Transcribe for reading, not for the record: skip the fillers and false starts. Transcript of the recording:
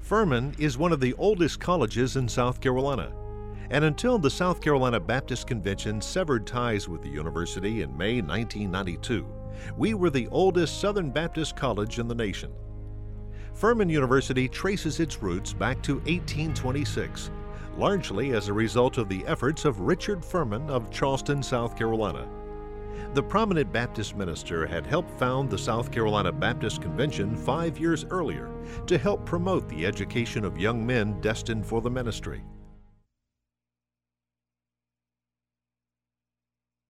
Furman is one of the oldest colleges in South Carolina, and until the South Carolina Baptist Convention severed ties with the university in May 1992, we were the oldest Southern Baptist college in the nation. Furman University traces its roots back to 1826, largely as a result of the efforts of Richard Furman of Charleston, South Carolina. The prominent Baptist minister had helped found the South Carolina Baptist Convention 5 years earlier to help promote the education of young men destined for the ministry.